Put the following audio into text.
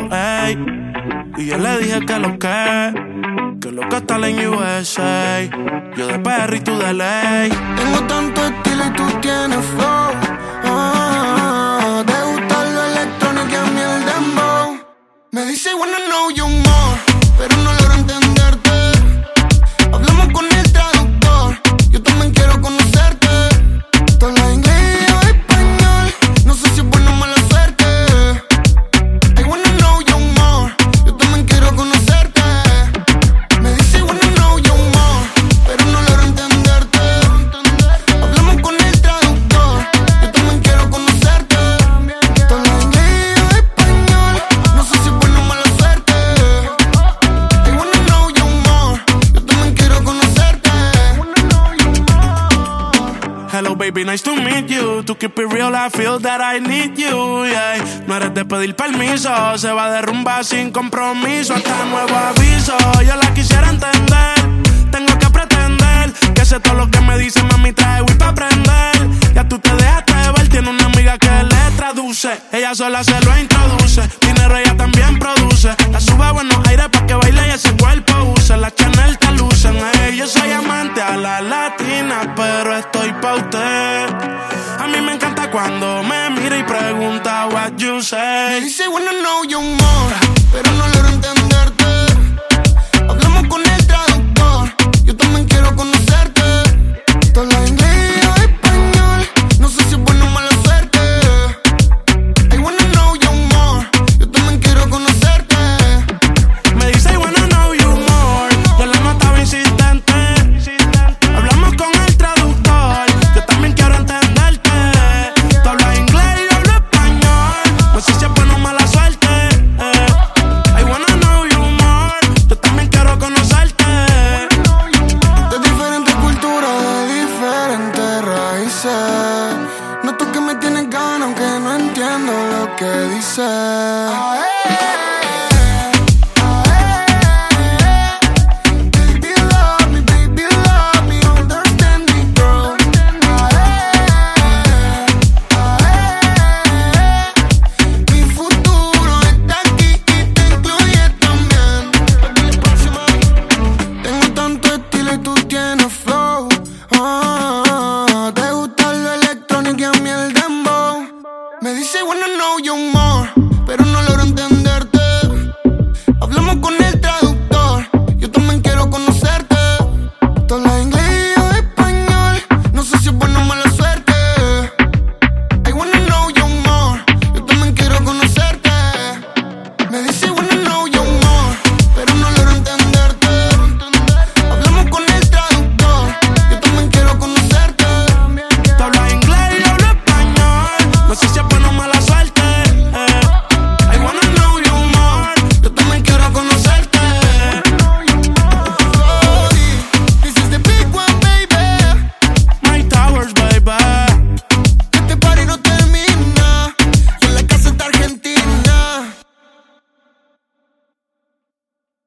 yo, ey. Y yo le dije que lo que está en USA. Yo de PR y tú de ley. Tengo tanto estilo y tú tienes flow. Te gusta lo electrónico y a mí el dembow. Me dice wanna know you more, pero no logro entenderte. Hablamos con el traductor, yo también quiero conocerte. Tú hablas inglés y yo español, no sé si es buena o mala suerte. I wanna know you more, yo también quiero conocerte. Me dice wanna know you more, pero no logro entenderte. Hablamos con el traductor, yo también quiero conocerte. Tú hablas inglés y yo español, no sé si es buena o mala suerte. I wanna know you more, yo también quiero conocerte. Hello baby, nice to meet you. To keep it real, I feel that I need you, yeah. No eres de pedir permiso, se va a derrumbar sin compromiso. Hasta nuevo aviso, yo la quisiera entender. Tengo que pretender que sé todo lo que me dice, mami, trae Wii pa' aprender. Ya tú te dejaste ver, tiene una amiga que le traduce. Ella sola se lo introduce, dinero ella también produce. La sube a buenos aires pa' que baile y ese cuerpo use. La Chanel te lucen, yo soy amante a la latina, pero estoy pa' usted. A mí me encanta cuando me mira y pregunta what you Me say. dice wanna